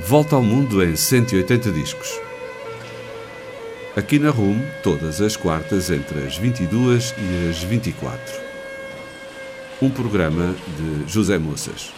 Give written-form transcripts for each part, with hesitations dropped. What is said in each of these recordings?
Volta ao Mundo em 180 discos. Aqui na RUM, todas as quartas entre as 22 e as 24. Um programa de José Moças.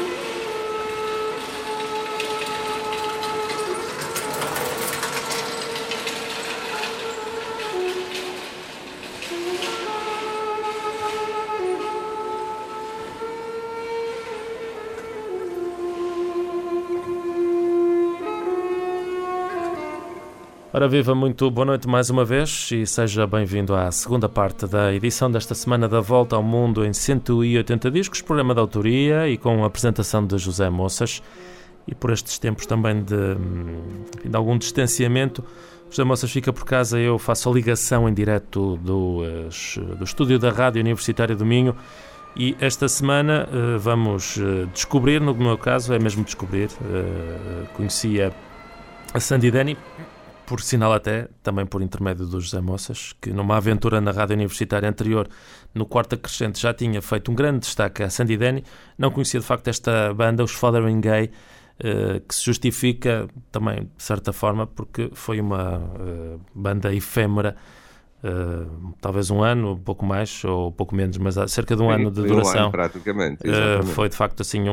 Ora viva, muito boa noite mais uma vez e seja bem-vindo à segunda parte da edição desta semana da Volta ao Mundo em 180 discos, programa de autoria e com a apresentação de José Moças. E por estes tempos também de algum distanciamento, José Moças fica por casa, eu faço a ligação em direto do estúdio da Rádio Universitária do Minho. E esta semana vamos descobrir, no meu caso é mesmo descobrir, conhecia a Sandy Denny, por sinal até, também por intermédio do José Moças, que numa aventura na Rádio Universitária anterior, no Quarto Acrescente, já tinha feito um grande destaque a Sandy Denny. Não conhecia de facto esta banda, os Fothering Gay, que se justifica também de certa forma porque foi uma banda efêmera, talvez um ano, um pouco mais ou um pouco menos, mas há cerca de um ano de duração. Um ano, praticamente, foi de facto assim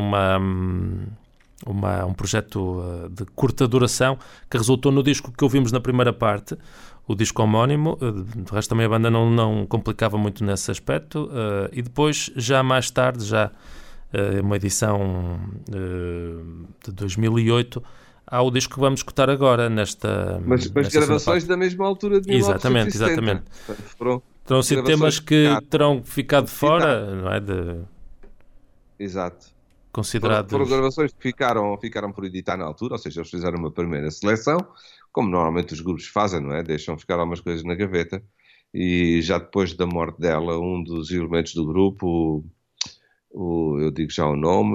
um projeto de curta duração que resultou no disco que ouvimos na primeira parte, o disco homónimo. De resto também a banda não complicava muito nesse aspecto, e depois já mais tarde, já uma edição de 2008, há o disco que vamos escutar agora nesta gravações da mesma altura de 1970. Exatamente. Terão sido temas que terão ficado fora, não é? Exato. Considerados... Foram gravações que ficaram por editar na altura, ou seja, eles fizeram uma primeira seleção, como normalmente os grupos fazem, não é? Deixam ficar algumas coisas na gaveta, e já depois da morte dela, um dos elementos do grupo, eu digo já o nome,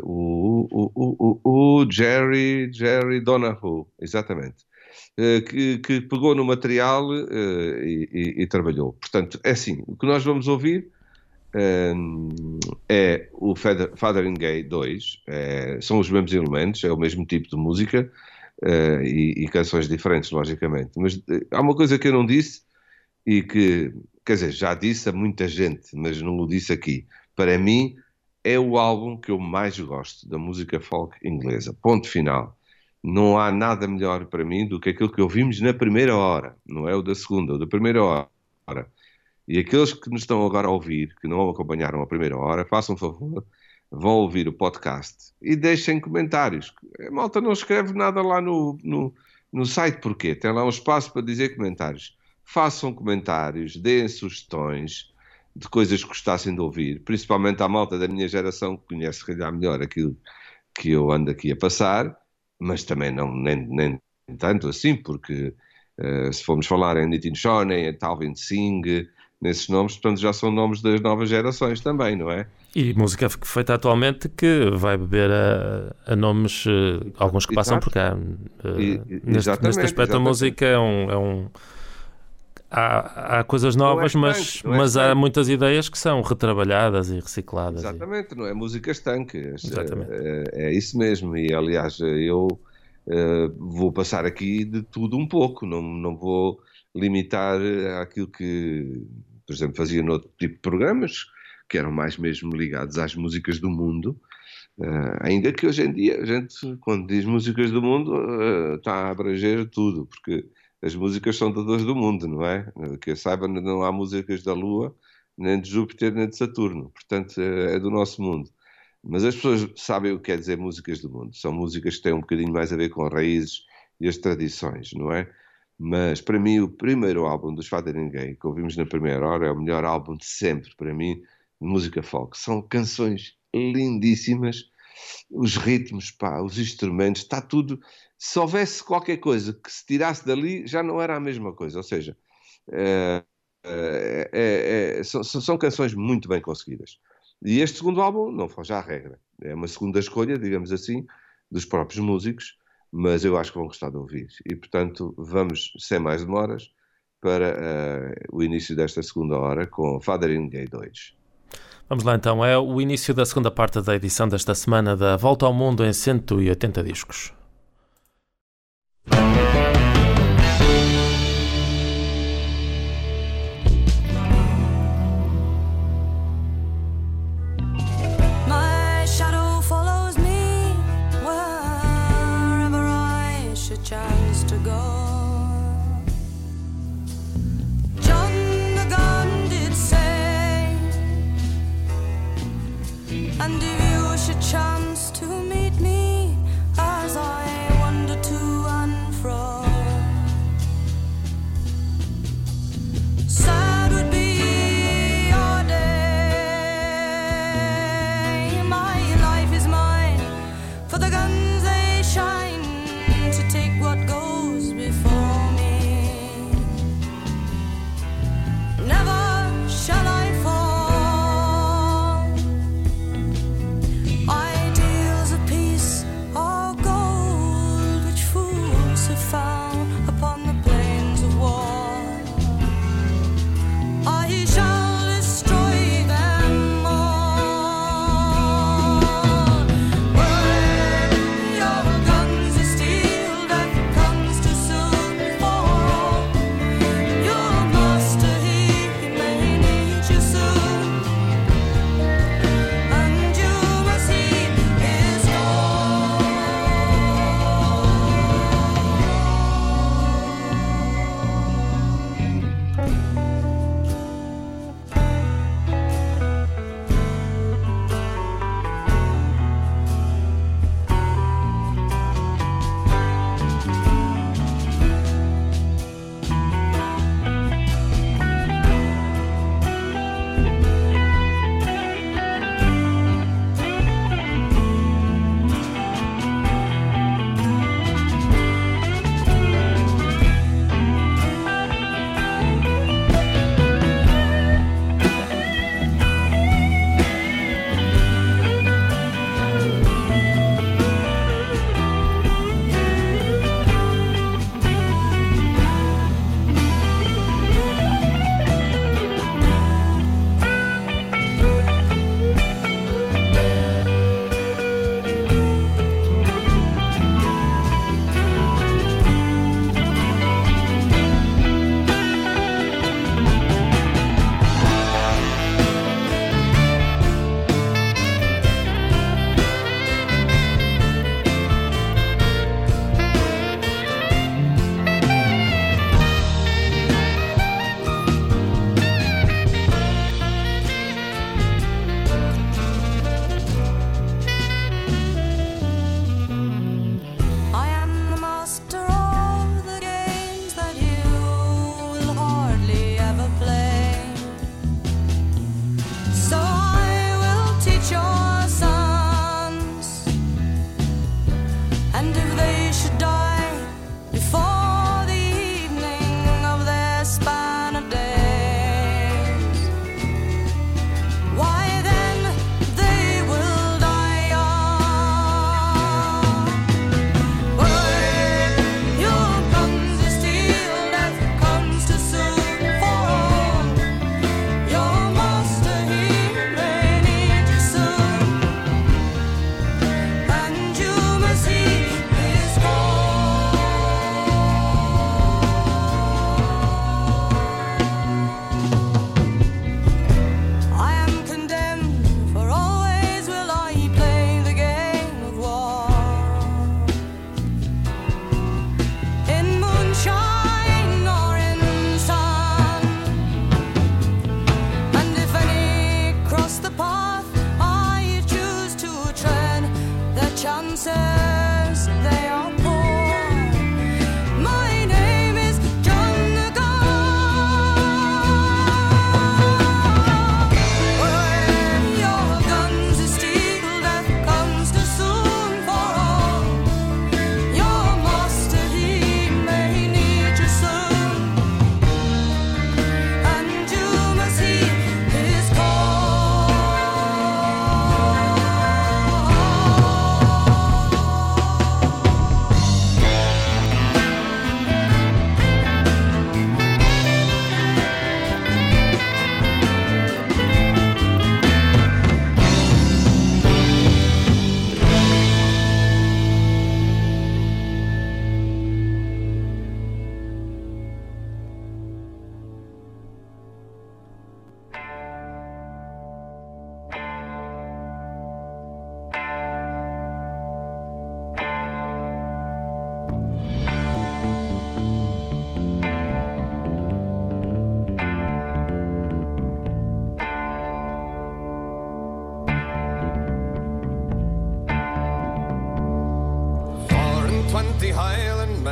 o Jerry Donahue, exatamente, que pegou no material e trabalhou. Portanto, é assim, o que nós vamos ouvir é o Fothering Gay 2, são os mesmos elementos, é o mesmo tipo de música, e canções diferentes, logicamente. Mas há uma coisa que eu não disse e que, quer dizer, já disse a muita gente, mas não o disse aqui. Para mim, é o álbum que eu mais gosto da música folk inglesa. Ponto final. Não há nada melhor para mim do que aquilo que ouvimos na primeira hora, não é o da segunda, o da primeira hora. E aqueles que nos estão agora a ouvir, que não acompanharam a primeira hora, façam um favor, vão ouvir o podcast e deixem comentários. A malta não escreve nada lá no site, porquê? Tem lá um espaço para dizer comentários. Façam comentários, deem sugestões de coisas que gostassem de ouvir, principalmente à malta da minha geração, que conhece, se calhar, melhor aquilo que eu ando aqui a passar, mas também nem tanto assim, porque se formos falar em Nitin Shoney, em Talvin Singh, nesses nomes, portanto, já são nomes das novas gerações também, não é? E música feita atualmente que vai beber a nomes, alguns que passam por cá. Neste aspecto, exatamente. A música é um há coisas novas, mas há muitas ideias que são retrabalhadas e recicladas. Exatamente, não é música estanque. Exatamente. É isso mesmo. E, aliás, eu vou passar aqui de tudo um pouco, não vou limitar àquilo que, por exemplo, fazia noutro tipo de programas, que eram mais mesmo ligados às músicas do mundo, ainda que hoje em dia a gente, quando diz músicas do mundo, está a abranger tudo, porque as músicas são todas do mundo, não é? Que eu saiba, não há músicas da Lua, nem de Júpiter, nem de Saturno, portanto é do nosso mundo. Mas as pessoas sabem o que quer dizer músicas do mundo, são músicas que têm um bocadinho mais a ver com raízes e as tradições, não é? Mas para mim o primeiro álbum dos Fothering Gay que ouvimos na primeira hora é o melhor álbum de sempre para mim de música folk. São canções lindíssimas, os ritmos, os instrumentos, está tudo. Se houvesse qualquer coisa que se tirasse dali já não era a mesma coisa, ou seja, são canções muito bem conseguidas. E este segundo álbum não foge à regra, é uma segunda escolha, digamos assim, dos próprios músicos, mas eu acho que vão gostar de ouvir. E, portanto, vamos, sem mais demoras, para o início desta segunda hora com Fothering Gay 2. Vamos lá então, é o início da segunda parte da edição desta semana da Volta ao Mundo em 180 discos.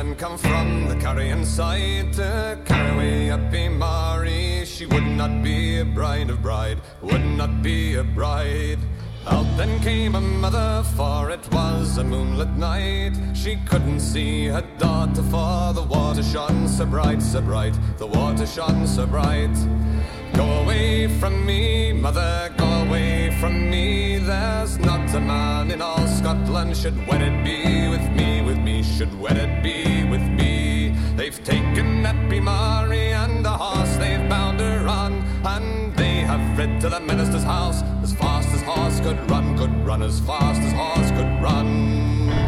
men come from the carrion side to carry away happy Mary. She would not be a bride of bride, would not be a bride. Out then came a mother, for it was a moonlit night. She couldn't see her daughter, for the water shone so bright, so bright. The water shone so bright. Go away from me, mother, go away from me. There's not a man in all Scotland should wedded be with me, should wedded be with me. They've taken Happy Mary and a horse they've bound her on, and they have rid to the minister's house as fast as horse could run as fast as horse could run.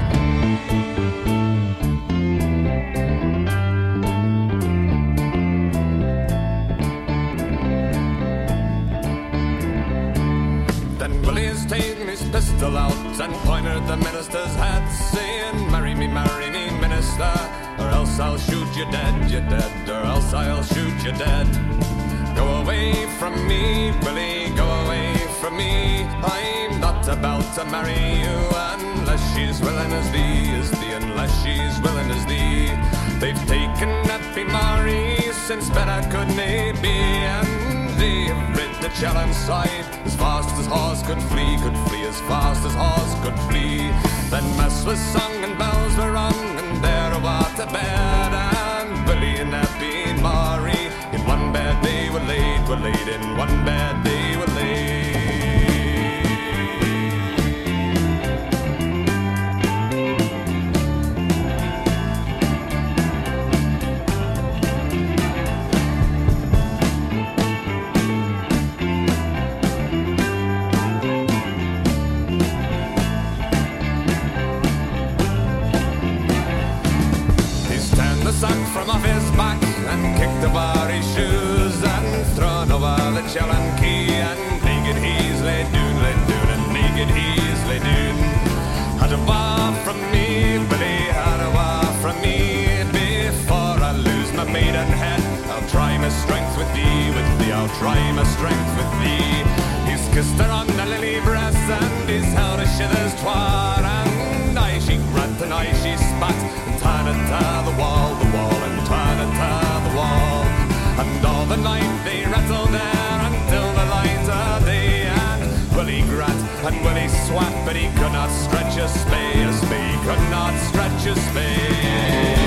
Then Willie's taken his pistol out and pointed at the minister's head, saying, marry me, minister, or else I'll shoot you dead, or else I'll shoot you dead. Go away from me, Willie, go away from me. I'm not about to marry you unless she's willing as thee, unless she's willing as thee. They've taken Happy Mary since better could nae be, and they have rid the challenge side as fast as horse could flee, as fast as horse could flee. Then mass was sung and bells were rung, and there a water bed, and Willie and Happy Mary in one bed they were laid in one bed they were laid. From off his back and kicked over his shoes and thrown over the Challen Key, and naked he's lay doon, and naked he's lay doon. Had a war from me, Billy, had a war from me. Before I lose my maidenhead, I'll try my strength with thee, I'll try my strength with thee. He's kissed her on the lily breast and he's held her shithers twar, and aye she grabbed and aye she spat and turned it to the wall, and turned it to the wall. And all the night they rattled there until the light of day, and Willie grat and Willie swat, but he could not stretch a spade, he could not stretch a spade.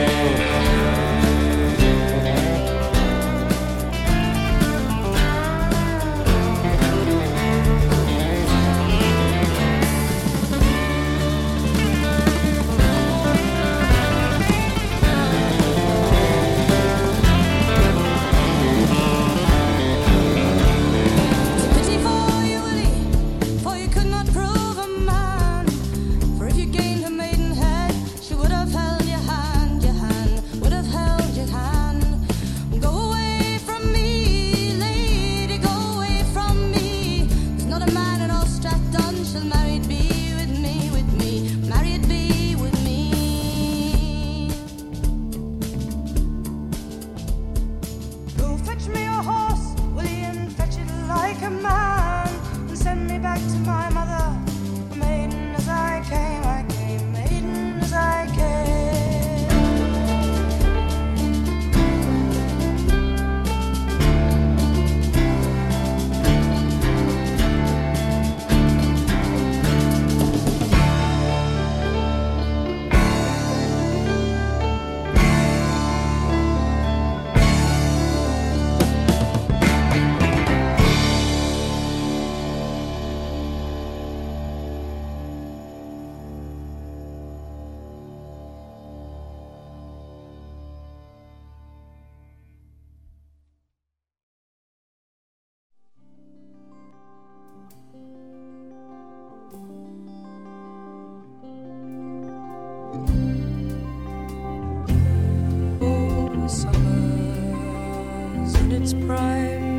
Its prime,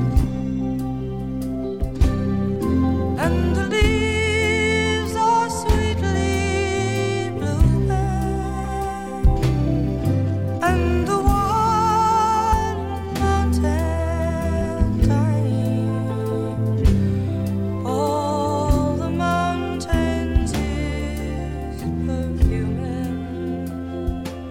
and the leaves are sweetly blooming, and the wild mountain thyme, all the mountains is perfuming.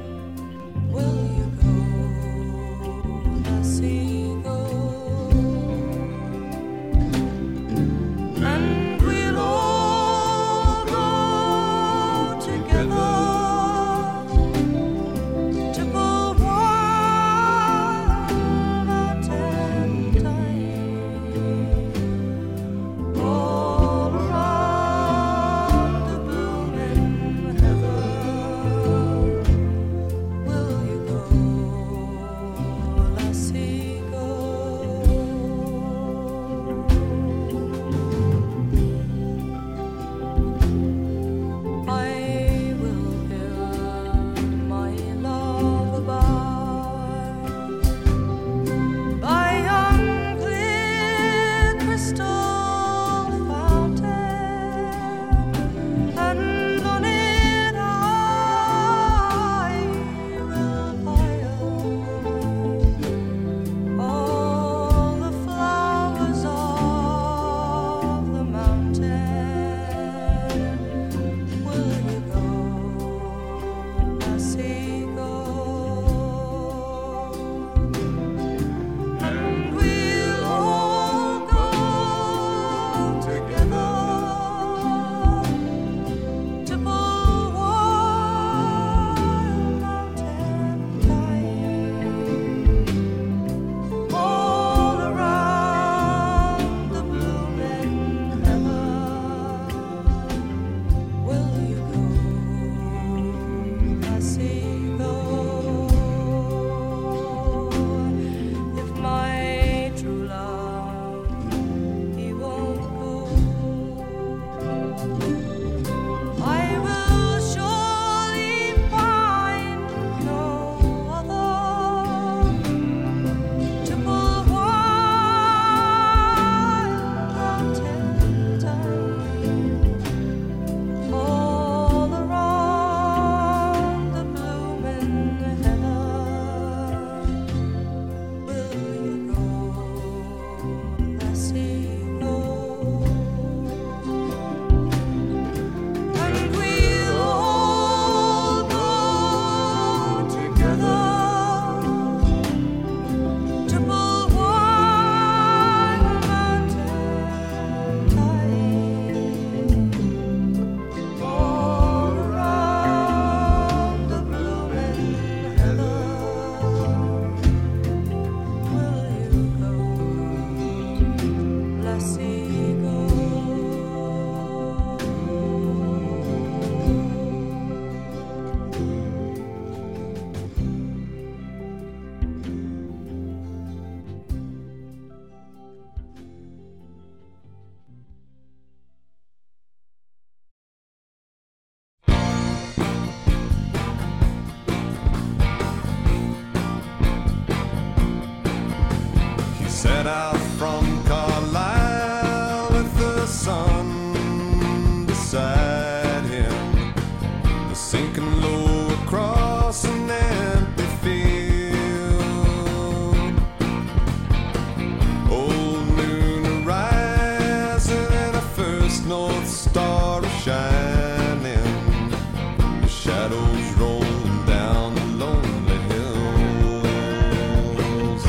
south from Carlisle with the sun beside him, sinking low across an empty field. Old moon rising and a first north star shining, the shadows rolling down the lonely hills,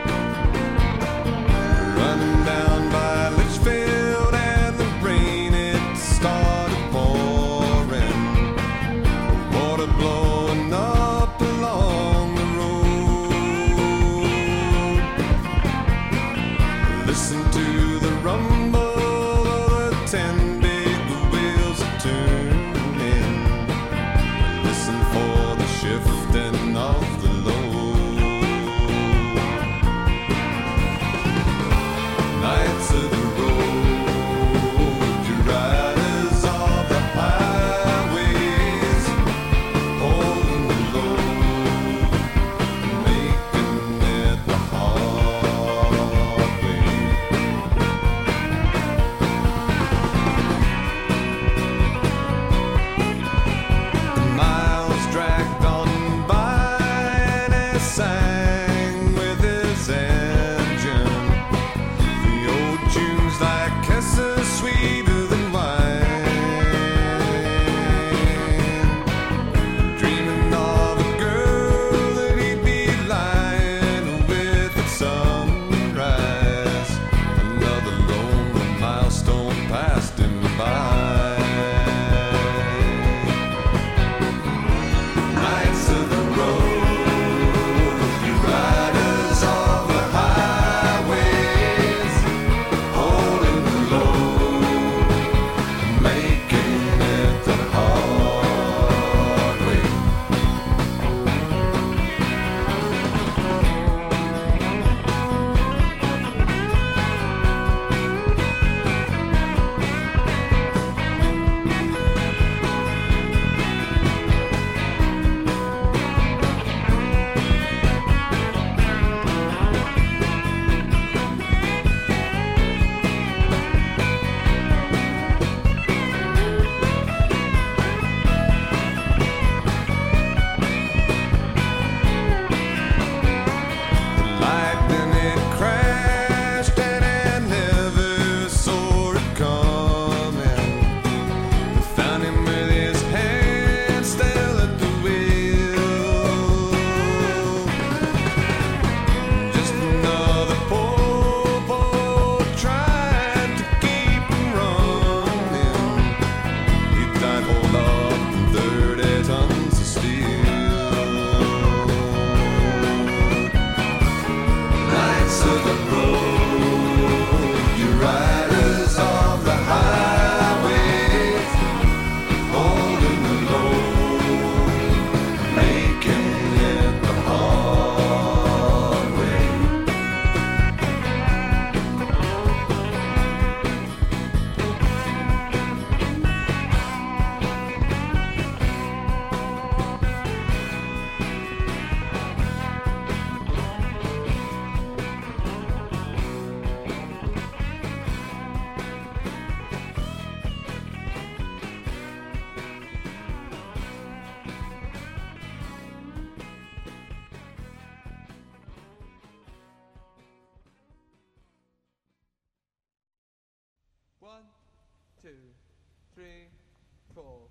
running down by Litchfield, and the rain it started pouring, water blowing up along the road. Listen to the rumble of the 10 big wheels are turning. Listen for the shifting of the load. Knights of the road, you riders of the highways, holding the load, making it the hard way. The miles dragged on by and he sang with his engine. The old tunes like kisses sweeter than wine, dreaming of a girl that he'd be lying with at sunrise. Another lonely milestone passed him by. Knights of the road, you riders of the highways, holding the load, making it the hard way. The lightning it crashed and I never saw it coming. They found him with his hand still at the wheel. Just another poor boy trying to keep him running. He died hold up 30 tons of steel. Knights of the road, you riders of the highways, holding the load, making it the hard way. One, two, three, four.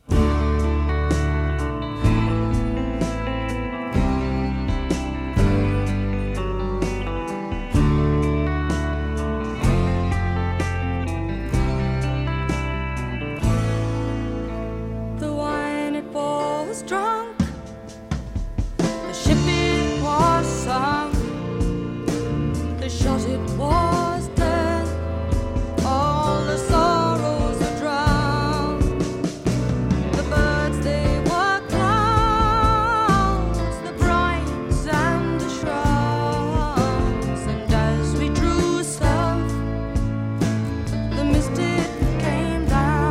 The wine it was drunk, the ship it was sunk, the shot it was dead, all the sorrows are drowned. The birds they were clouds, the brides and the shrouds, and as we drew south, the mist it came down.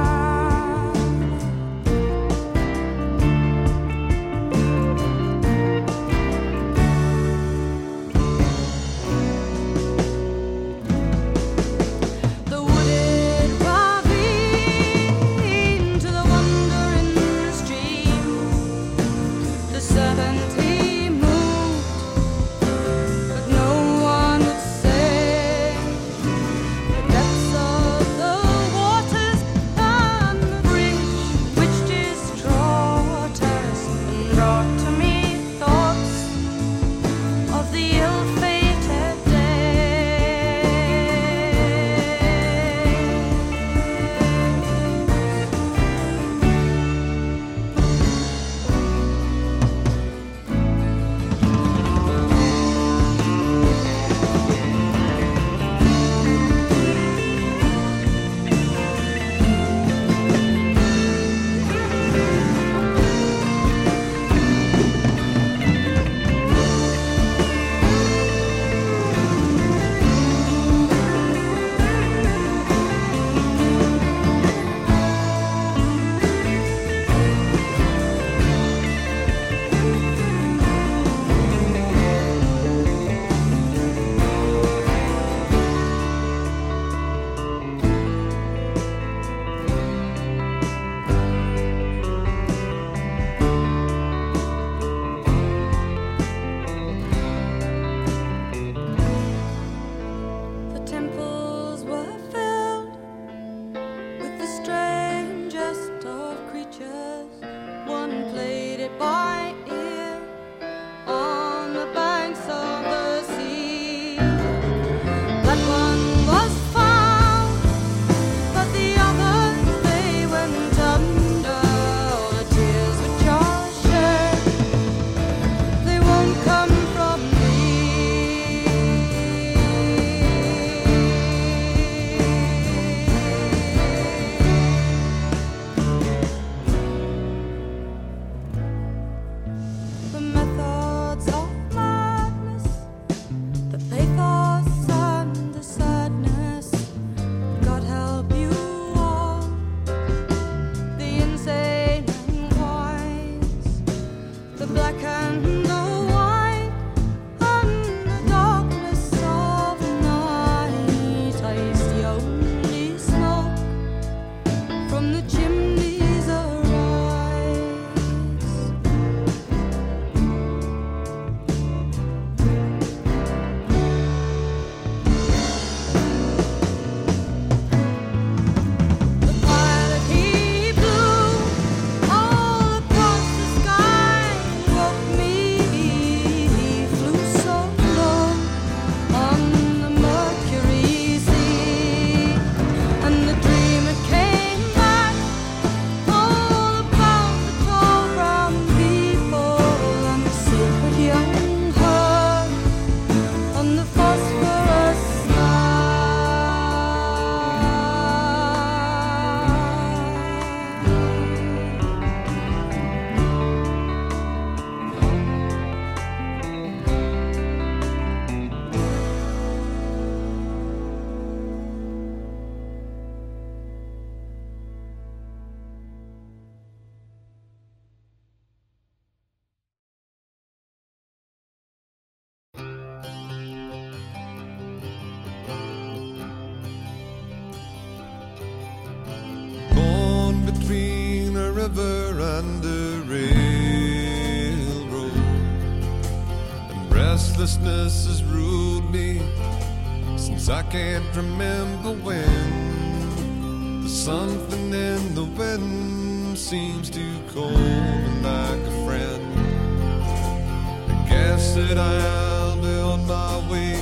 never-under railroad, and restlessness has ruled me since I can't remember when. There's something in the wind seems to call me like a friend. I guess that I'll be on my way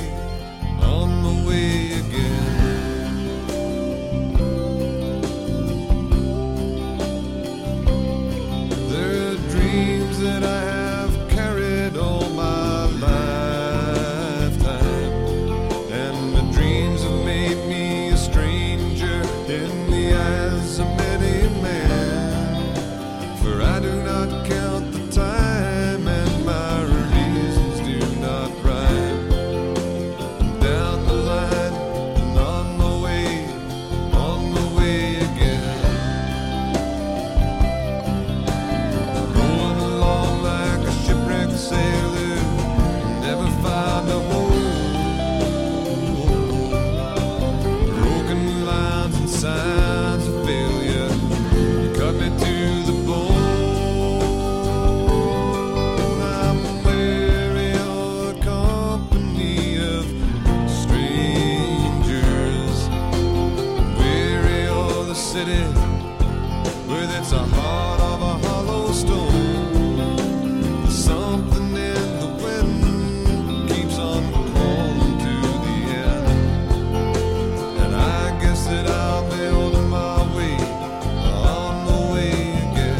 again. There are dreams that I have carried all my lifetime, and the dreams have made me a stranger in the eyes of many men. For I do not count the time, and my reasons do not rhyme. Down the line and on my way again. Rolling along like a shipwrecked sailor, never found a home. Broken lines and signs of failure cut me to the bone. I'm weary of the company of strangers, weary of the city with its heart of a hollow stone. There's something in the wind keeps on calling to the end, and I guess that I'll be on my way again.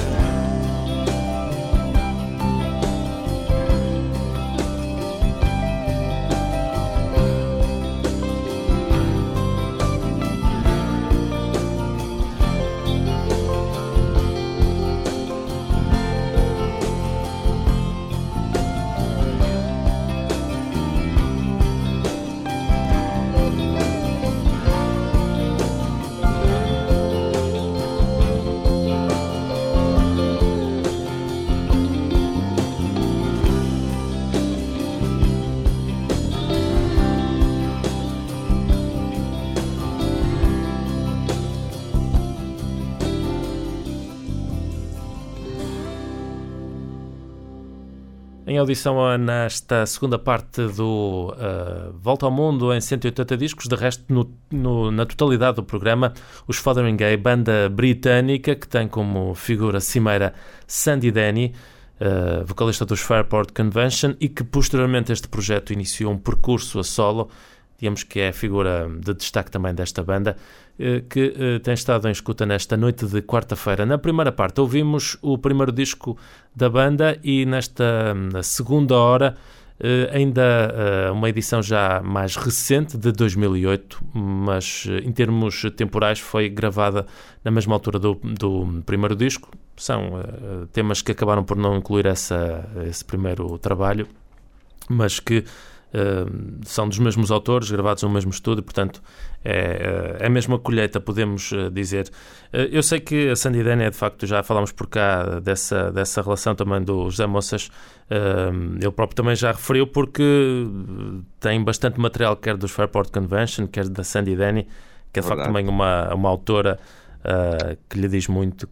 Em audição nesta segunda parte do Volta ao Mundo em 180 discos, de resto na totalidade do programa, os Fotheringay, banda britânica que tem como figura cimeira Sandy Denny, vocalista dos Fairport Convention, e que posteriormente este projeto iniciou um percurso a solo, digamos que é a figura de destaque também desta banda, que tem estado em escuta nesta noite de quarta-feira. Na primeira parte ouvimos o primeiro disco da banda e nesta segunda hora ainda uma edição já mais recente, de 2008, mas em termos temporais foi gravada na mesma altura do primeiro disco. São temas que acabaram por não incluir esse primeiro trabalho, mas que são dos mesmos autores, gravados no mesmo estúdio, portanto é a mesma colheita, podemos dizer. Eu sei que a Sandy Denny, de facto, já falámos por cá dessa relação também do José Moças, ele próprio também já referiu, porque tem bastante material, quer dos Fairport Convention, quer da Sandy Denny, que é de facto também uma autora que lhe diz muito,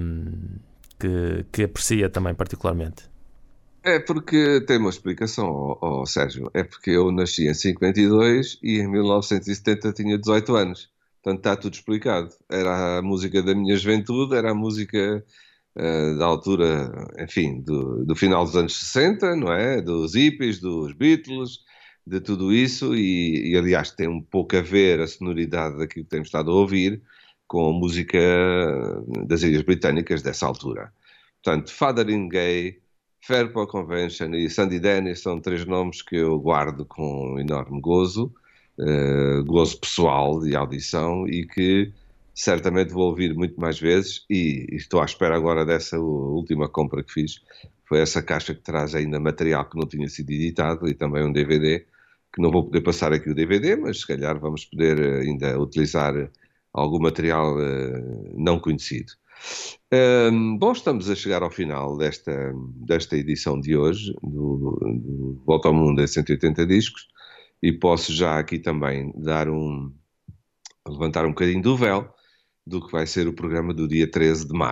que aprecia também particularmente. É porque tem uma explicação, Sérgio. É porque eu nasci em 52 e em 1970 tinha 18 anos. Portanto, está tudo explicado. Era a música da minha juventude, era a música da altura, enfim, do final dos anos 60, não é? Dos hippies, dos Beatles, de tudo isso. E aliás, tem um pouco a ver a sonoridade daquilo que temos estado a ouvir com a música das Ilhas Britânicas dessa altura. Portanto, Fotheringay, Fairport Convention e Sandy Denny são três nomes que eu guardo com enorme gozo pessoal de audição, e que certamente vou ouvir muito mais vezes, e estou à espera agora dessa última compra que fiz. Foi essa caixa que traz ainda material que não tinha sido editado e também um DVD, que não vou poder passar aqui o DVD, mas se calhar vamos poder ainda utilizar algum material não conhecido. Bom, estamos a chegar ao final desta edição de hoje do Volta ao Mundo em 180 discos, e posso já aqui também levantar um bocadinho do véu do que vai ser o programa do dia 13 de maio.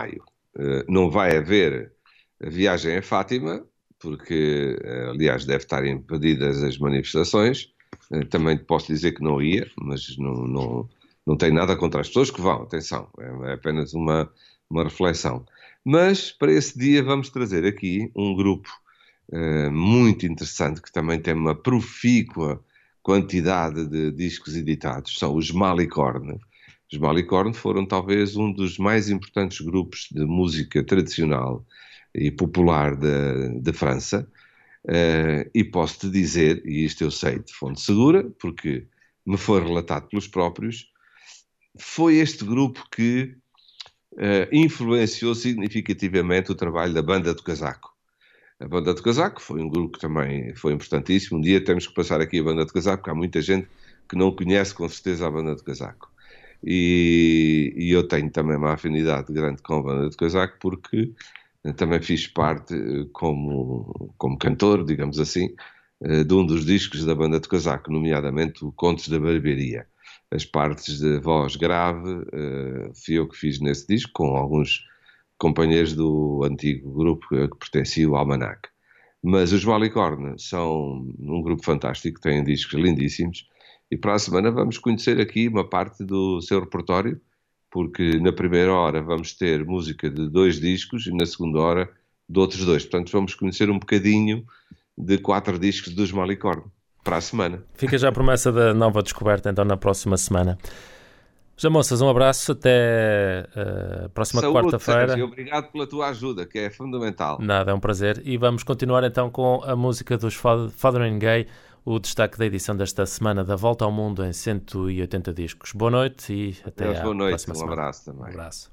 não vai haver a viagem a Fátima, porque, aliás, deve estar impedidas as manifestações. Também posso dizer que não ia, mas não tenho nada contra as pessoas que vão, atenção, é apenas uma reflexão. Mas para esse dia vamos trazer aqui um grupo muito interessante, que também tem uma profícua quantidade de discos editados, são os Malicorne. Os Malicorne foram talvez um dos mais importantes grupos de música tradicional e popular de França, e posso-te dizer, e isto eu sei de fonte segura, porque me foi relatado pelos próprios, foi este grupo que influenciou significativamente o trabalho da Banda do Casaco. A Banda do Casaco foi um grupo que também foi importantíssimo. Um dia temos que passar aqui a Banda do Casaco, porque há muita gente que não conhece com certeza a Banda do Casaco. E eu tenho também uma afinidade grande com a Banda do Casaco, porque também fiz parte, como cantor, digamos assim, de um dos discos da Banda do Casaco, nomeadamente o Contos da Barbearia. As partes de voz grave, fui eu que fiz nesse disco, com alguns companheiros do antigo grupo que pertencia ao Almanac. Mas os Malicorne são um grupo fantástico, têm discos lindíssimos, e para a semana vamos conhecer aqui uma parte do seu repertório, porque na primeira hora vamos ter música de 2 discos e na segunda hora de outros 2. Portanto, vamos conhecer um bocadinho de 4 discos dos Malicorne para a semana. Fica já a promessa da nova descoberta, então, na próxima semana. Já, moças, um abraço, até a próxima quarta-feira. Sérgio, obrigado pela tua ajuda, que é fundamental. Nada, é um prazer. E vamos continuar então com a música dos Fothering Gay, o destaque da edição desta semana da Volta ao Mundo em 180 discos. Boa noite e até a próxima semana. Um abraço também. Um abraço.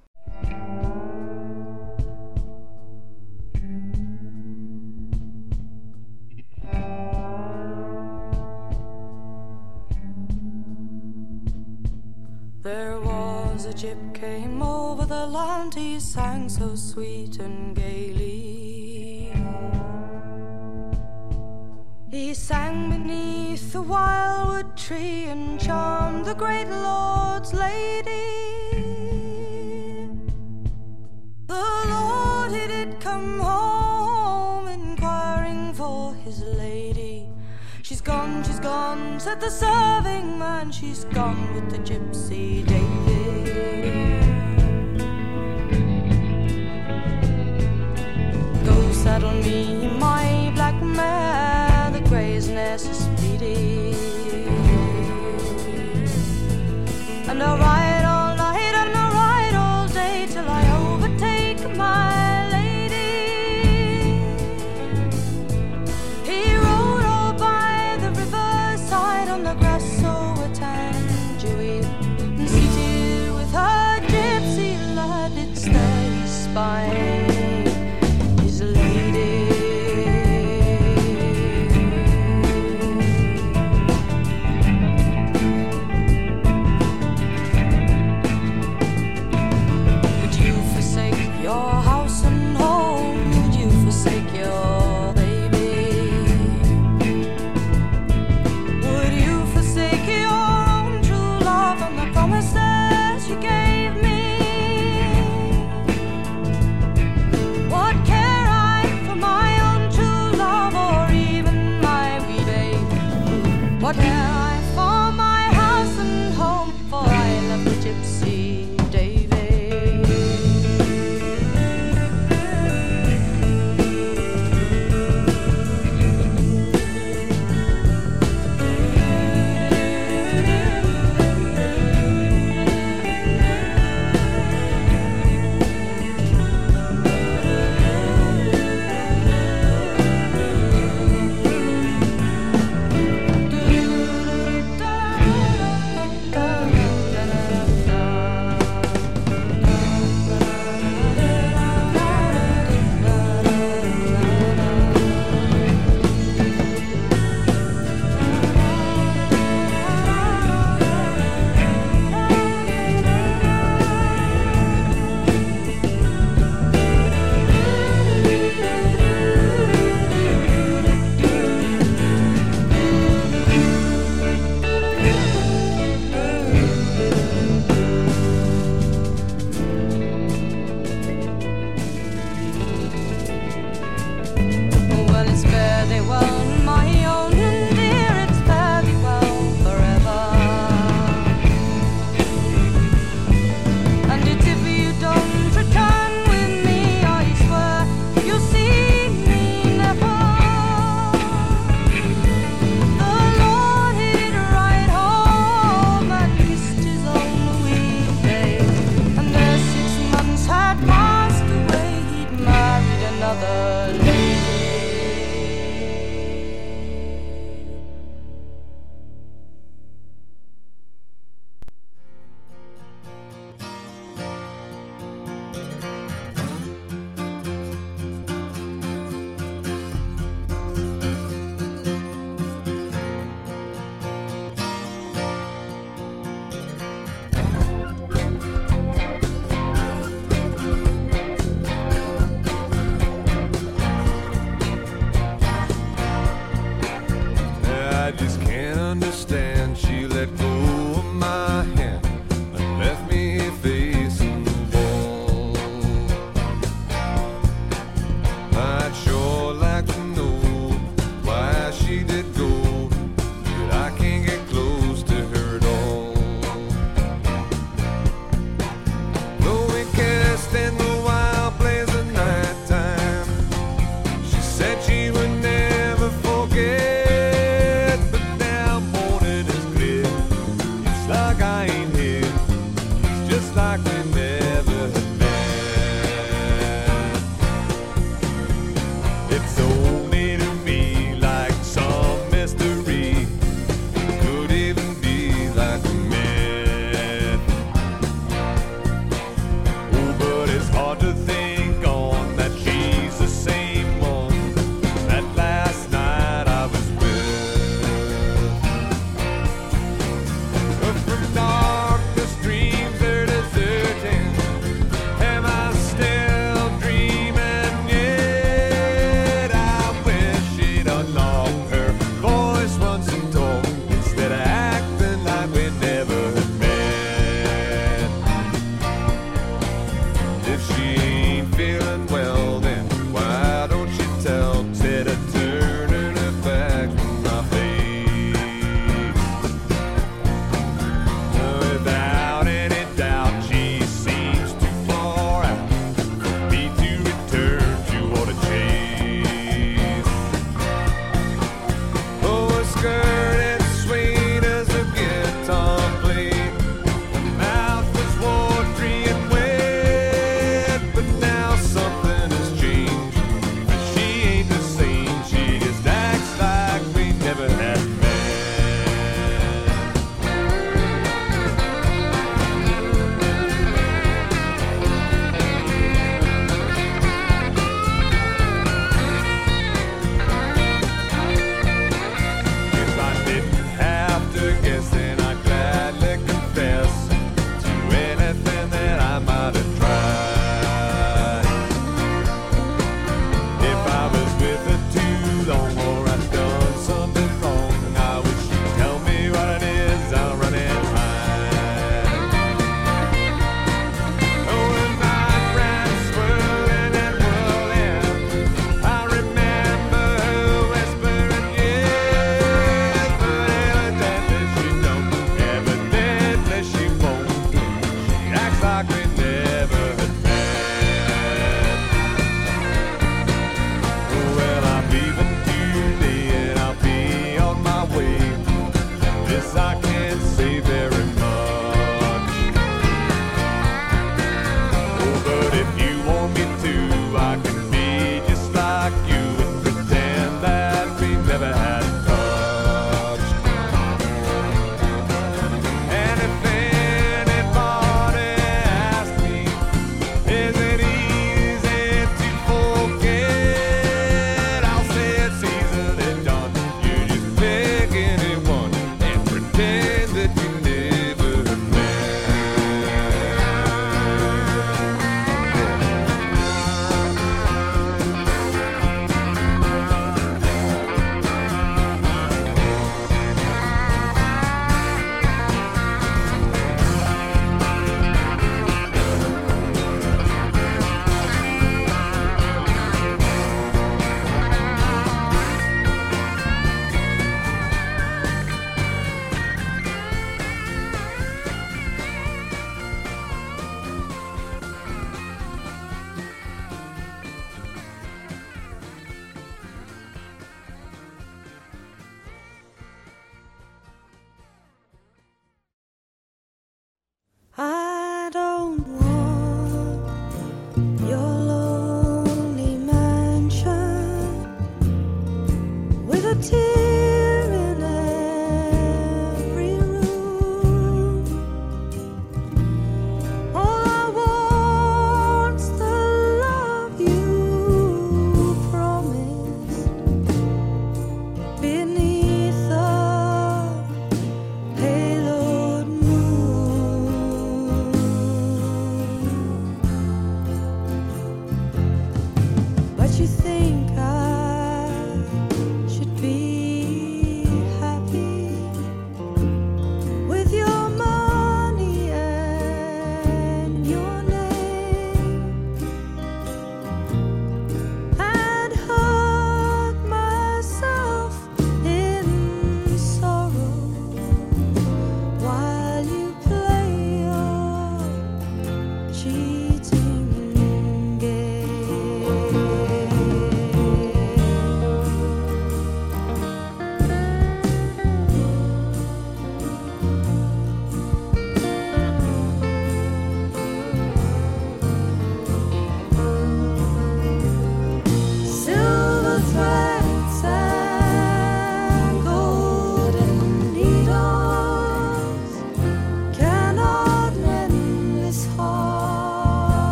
There was a gyp came over the land, he sang so sweet and gaily. He sang beneath the wildwood tree and charmed the great lord's lady. The lord he did come home, inquiring for his lady. She's gone, said the serving man, she's gone with the gypsy David. Go saddle me my black mare, the grey's nest is speedy, and I'll ride all night and I'll ride all day till I overtake my lady. He rode all by the riverside on the grass so wet and dewy, and seated with her gypsy lad did stare he spied his lady. like I ain't here, just like we never had met. It's only to me like some mystery, could even be like a myth. Oh, but it's hard to think on that she's the same one that last night I was with. From now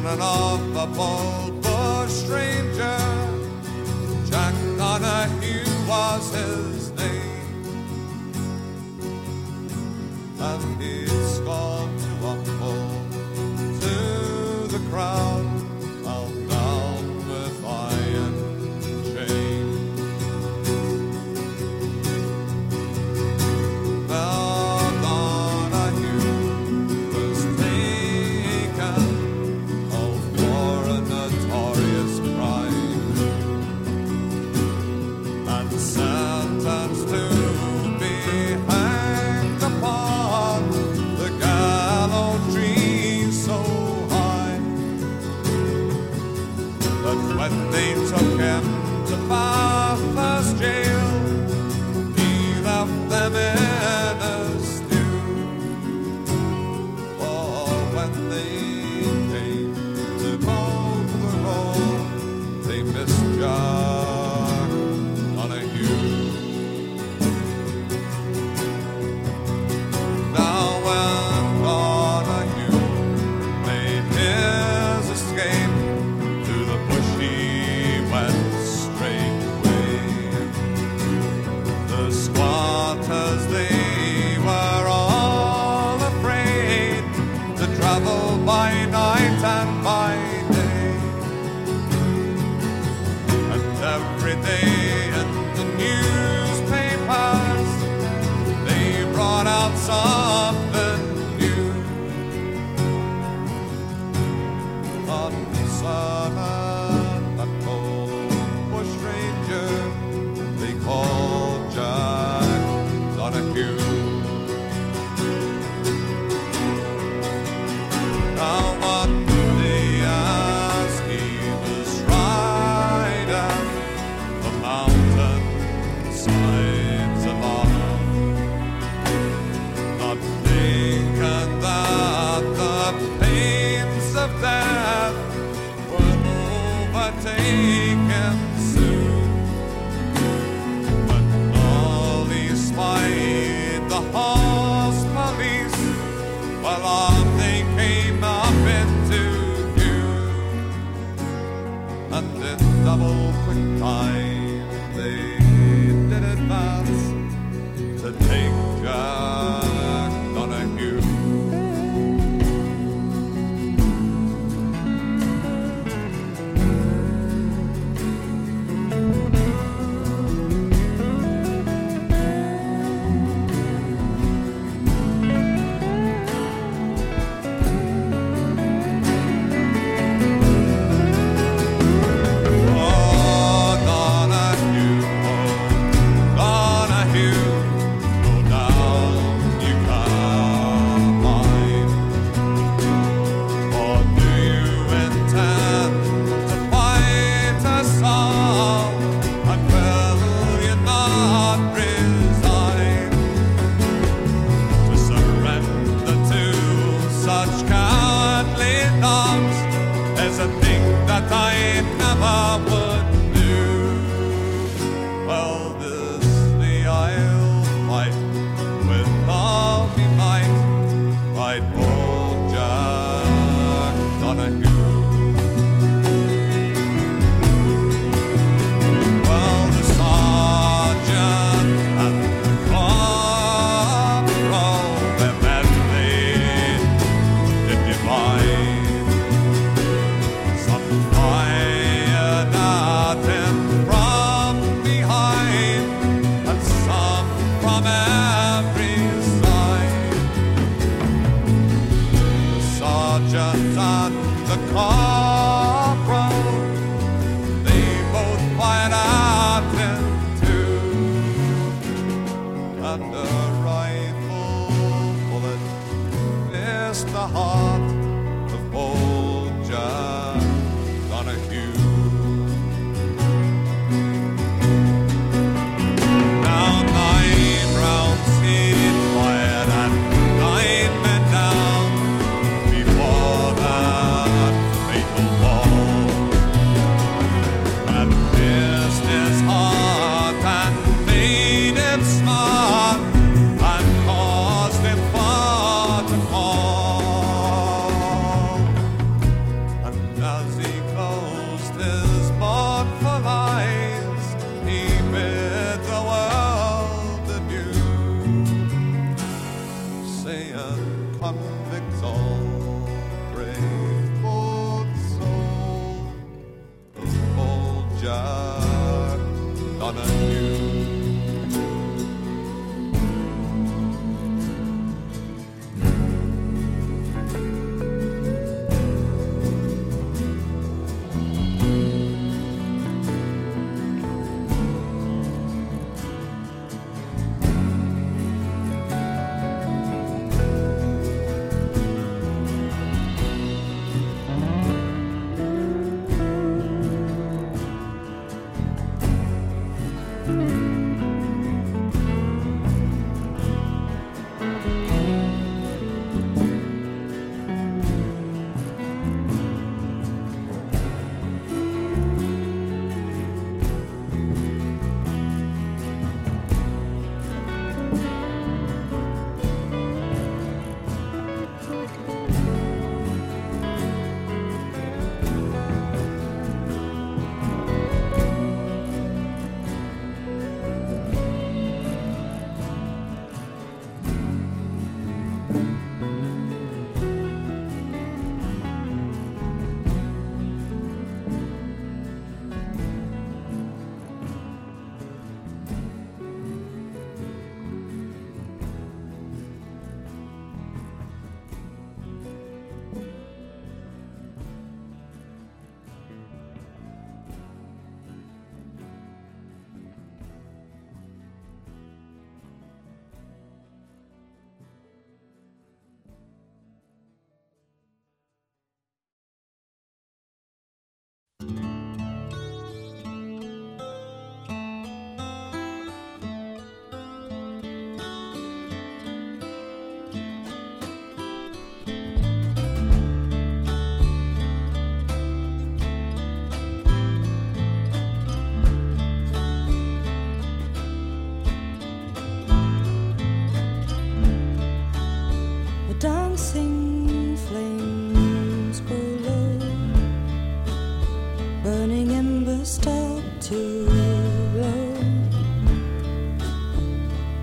an awful bold bush stranger. Jack Donahue was his name, and he's gone to humble to the crowd, bound down with iron chain. Now Donahue was taken for a notorious crime and sentenced to be hanged upon the gallows tree so high. But when they took him to Bathurst jail, he left them in a stew. For when they came to go the road, they missed Jack Donahue. Now when Donahue made his escape, to the bush he went straightway. The squatters, they were all afraid to travel by night and by day. And every day in the newspapers they brought out something new concerning that old bush ranger they called Jack Donahue. Now one day as he was riding the mountain sides along, not thinking that the pains of death would overtake him soon, but all he spied the horse police while on they came up into view, and in double quick time they did advance to take Jack Donahue. Oh, Donahue, go down, you can't mind. Or do you intend to fight us all, and will you not resign to surrender to such cowardly dogs? Is a thing that I never would do. Well, this the I'll fight with all me might, right, old Jack Donahue. Well, the sergeant and the corporal, their men they did divide. Some fired at him from behind, and some from every side. The sergeant and the corporal, they both fired at him too, and a rifle bullet missed the heart of old Jack Donahue. Now 9 rounds he'd fired and 9 men down before that fatal ball, and pierced his heart and made him smart, and caused him far to fall.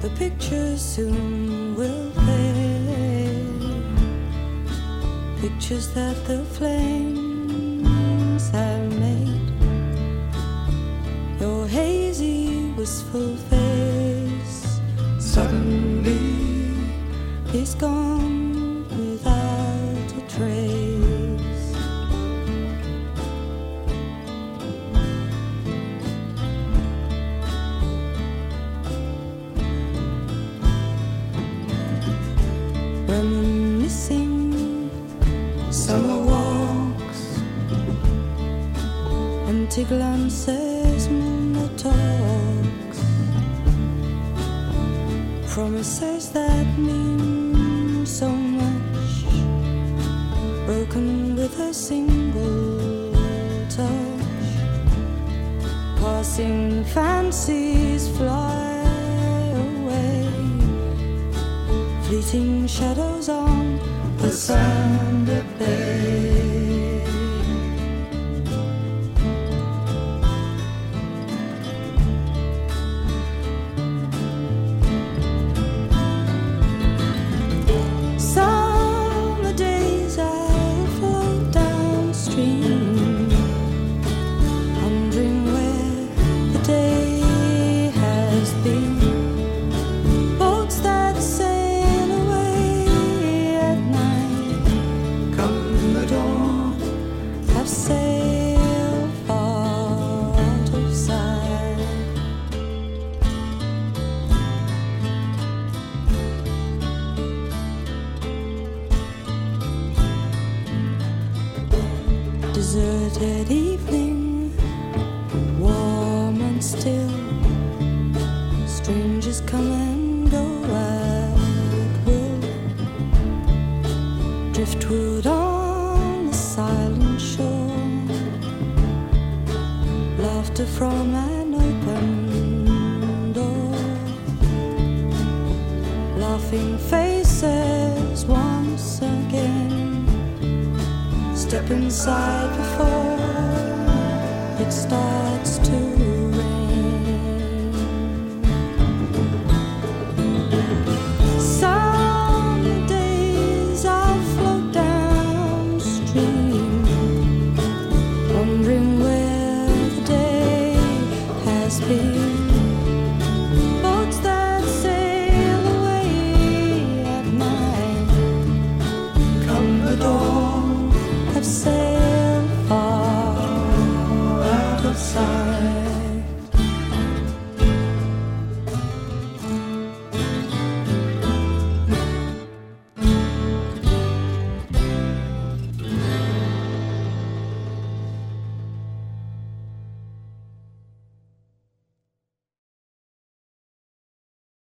the pictures soon will fade, pictures that the flames have made. Your hazy, wistful face suddenly is gone without a trace. Reminiscing summer walks, empty glances, moonlit talks, promises that mean so much, broken with a single touch. Passing fancies fly away, fleeting shadows on the sunlit bay. Summer days I'll float downstream, wondering where the day has been. Boats that sail away at night, come the dawn, have sailed far out of sight. Deserted evening, warm and still, strangers come and go at will. Driftwood on the silent shore, laughter from an open door, laughing faces once again. Step inside before it starts to